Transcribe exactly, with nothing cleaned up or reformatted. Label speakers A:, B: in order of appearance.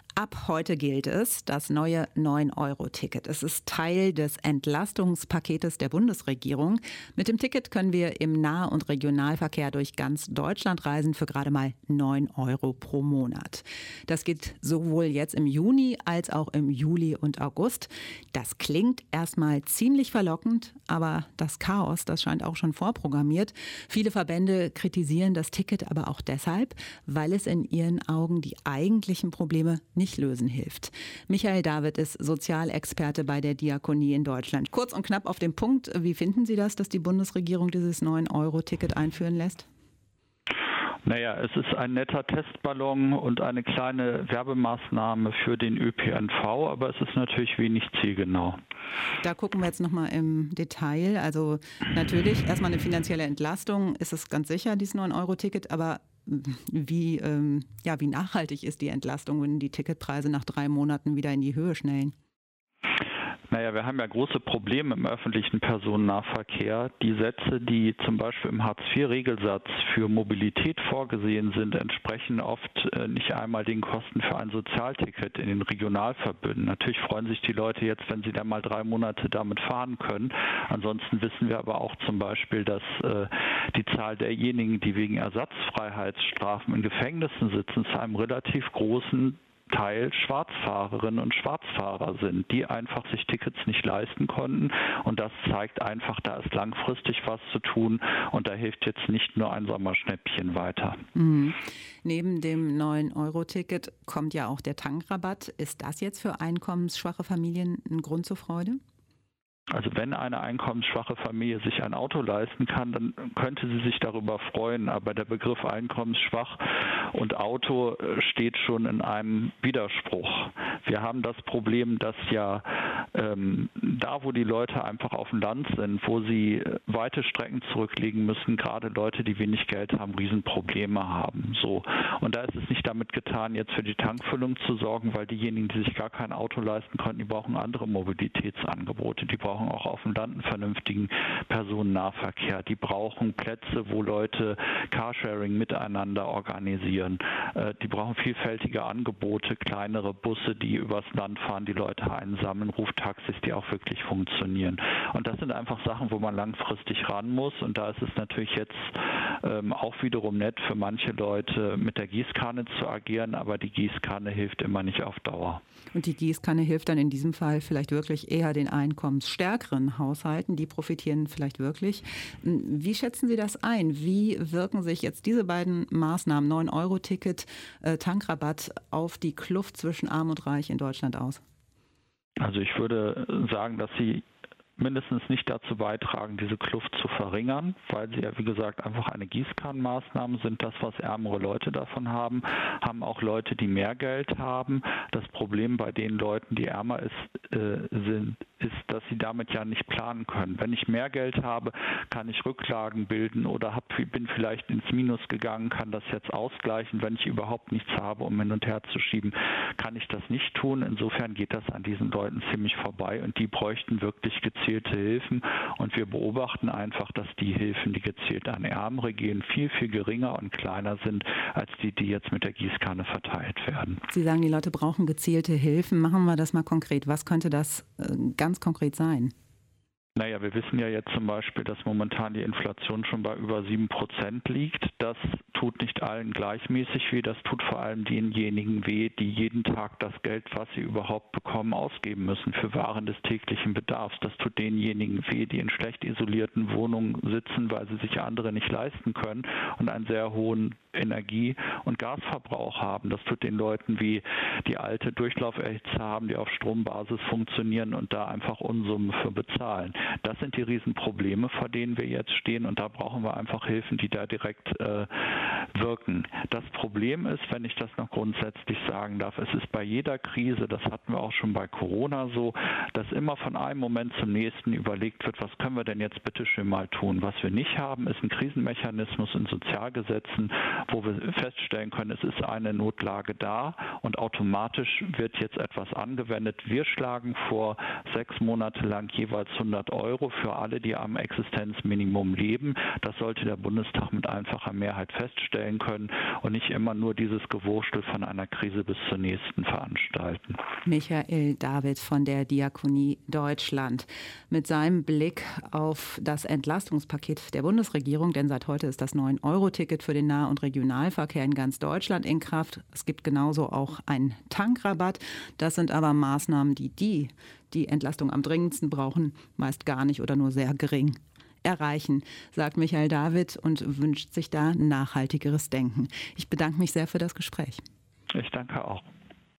A: Ab heute gilt es, das neue neun Euro Ticket. Es ist Teil des Entlastungspaketes der Bundesregierung. Mit dem Ticket können wir im Nah- und Regionalverkehr durch ganz Deutschland reisen für gerade mal neun Euro pro Monat. Das geht sowohl jetzt im Juni als auch im Juli und August. Das klingt erstmal ziemlich verlockend, aber das Chaos, das scheint auch schon vorprogrammiert. Viele Verbände kritisieren das Ticket aber auch deshalb, weil es in ihren Augen die eigentlichen Probleme nicht lösen hilft. Michael David ist Sozialexperte bei der Diakonie in Deutschland. Kurz und knapp auf den Punkt, wie finden Sie das, dass die Bundesregierung dieses neun Euro Ticket einführen lässt?
B: Naja, es ist ein netter Testballon und eine kleine Werbemaßnahme für den Ö P N V, aber es ist natürlich wenig zielgenau.
A: Da gucken wir jetzt nochmal im Detail. Also natürlich erstmal eine finanzielle Entlastung, ist es ganz sicher, dieses neun Euro Ticket, aber wie, ähm, ja, wie nachhaltig ist die Entlastung, wenn die Ticketpreise nach drei Monaten wieder in die Höhe schnellen?
B: Naja, wir haben ja große Probleme im öffentlichen Personennahverkehr. Die Sätze, die zum Beispiel im Hartz vier Regelsatz für Mobilität vorgesehen sind, entsprechen oft nicht einmal den Kosten für ein Sozialticket in den Regionalverbünden. Natürlich freuen sich die Leute jetzt, wenn sie dann mal drei Monate damit fahren können. Ansonsten wissen wir aber auch zum Beispiel, dass äh, die Zahl derjenigen, die wegen Ersatzfreiheitsstrafen in Gefängnissen sitzen, zu einem relativ großen Teil Schwarzfahrerinnen und Schwarzfahrer sind, die einfach sich Tickets nicht leisten konnten. Und das zeigt einfach, da ist langfristig was zu tun und da hilft jetzt nicht nur ein Sommerschnäppchen weiter.
A: Mhm. Neben dem neun Euro Ticket kommt ja auch der Tankrabatt. Ist das jetzt für einkommensschwache Familien ein Grund zur Freude?
B: Also wenn eine einkommensschwache Familie sich ein Auto leisten kann, dann könnte sie sich darüber freuen. Aber der Begriff einkommensschwach und Auto steht schon in einem Widerspruch. Wir haben das Problem, dass ja ähm, da, wo die Leute einfach auf dem Land sind, wo sie weite Strecken zurücklegen müssen, gerade Leute, die wenig Geld haben, Riesenprobleme haben. So. Und da ist es nicht damit getan, jetzt für die Tankfüllung zu sorgen, weil diejenigen, die sich gar kein Auto leisten konnten, die brauchen andere Mobilitätsangebote. Die brauchen auch auf dem Land einen vernünftigen Personennahverkehr. Die brauchen Plätze, wo Leute Carsharing miteinander organisieren. Äh, die brauchen vielfältige Angebote, kleinere Busse, die übers Land fahren, die Leute einsammeln, Ruftaxis, die auch wirklich funktionieren. Und das sind einfach Sachen, wo man langfristig ran muss. Und da ist es natürlich jetzt ähm, auch wiederum nett für manche Leute, mit der Gießkanne zu agieren, aber die Gießkanne hilft immer nicht auf Dauer.
A: Und die Gießkanne hilft dann in diesem Fall vielleicht wirklich eher den einkommensstärkeren Haushalten. Die profitieren vielleicht wirklich. Wie schätzen Sie das ein? Wie wirken sich jetzt diese beiden Maßnahmen, neun Euro Ticket, äh, Tankrabatt, auf die Kluft zwischen Arm und Reich in Deutschland aus?
B: Also ich würde sagen, dass sie mindestens nicht dazu beitragen, diese Kluft zu verringern, weil sie ja, wie gesagt, einfach eine Gießkannenmaßnahme sind. Das, was ärmere Leute davon haben, haben auch Leute, die mehr Geld haben. Das Problem bei den Leuten, die ärmer ist, äh, sind, ist, dass sie damit ja nicht planen können. Wenn ich mehr Geld habe, kann ich Rücklagen bilden oder hab, bin vielleicht ins Minus gegangen, kann das jetzt ausgleichen. Wenn ich überhaupt nichts habe, um hin und her zu schieben, kann ich das nicht tun. Insofern geht das an diesen Leuten ziemlich vorbei und die bräuchten wirklich gezielte Hilfen. Und wir beobachten einfach, dass die Hilfen, die gezielt an Ärmere gehen, viel, viel geringer und kleiner sind, als die, die jetzt mit der Gießkanne verteilt werden.
A: Sie sagen, die Leute brauchen gezielte Hilfen. Machen wir das mal konkret. Was könnte das äh, ganz konkret sein?
B: Naja, wir wissen ja jetzt zum Beispiel, dass momentan die Inflation schon bei über sieben Prozent liegt. Das tut nicht allen gleichmäßig weh, das tut vor allem denjenigen weh, die jeden Tag das Geld, was sie überhaupt bekommen, ausgeben müssen für Waren des täglichen Bedarfs. Das tut denjenigen weh, die in schlecht isolierten Wohnungen sitzen, weil sie sich andere nicht leisten können und einen sehr hohen Energie- und Gasverbrauch haben. Das tut den Leuten weh, die alte Durchlauferhitzer haben, die auf Strombasis funktionieren und da einfach Unsummen für bezahlen. Das sind die Riesenprobleme, vor denen wir jetzt stehen und da brauchen wir einfach Hilfen, die da direkt äh, wirken. Das Problem ist, wenn ich das noch grundsätzlich sagen darf, es ist bei jeder Krise, das hatten wir auch schon bei Corona so, dass immer von einem Moment zum nächsten überlegt wird, was können wir denn jetzt bitte schön mal tun. Was wir nicht haben, ist ein Krisenmechanismus in Sozialgesetzen, wo wir feststellen können, es ist eine Notlage da und automatisch wird jetzt etwas angewendet. Wir schlagen vor, sechs Monate lang jeweils hundert Euro für alle, die am Existenzminimum leben. Das sollte der Bundestag mit einfacher Mehrheit feststellen. feststellen können und nicht immer nur dieses Gewurstel von einer Krise bis zur nächsten veranstalten.
A: Michael David von der Diakonie Deutschland mit seinem Blick auf das Entlastungspaket der Bundesregierung, denn seit heute ist das neun Euro Ticket für den Nah- und Regionalverkehr in ganz Deutschland in Kraft. Es gibt genauso auch einen Tankrabatt. Das sind aber Maßnahmen, die die, die Entlastung am dringendsten brauchen, meist gar nicht oder nur sehr gering erreichen, sagt Michael David und wünscht sich da nachhaltigeres Denken. Ich bedanke mich sehr für das Gespräch.
B: Ich danke auch.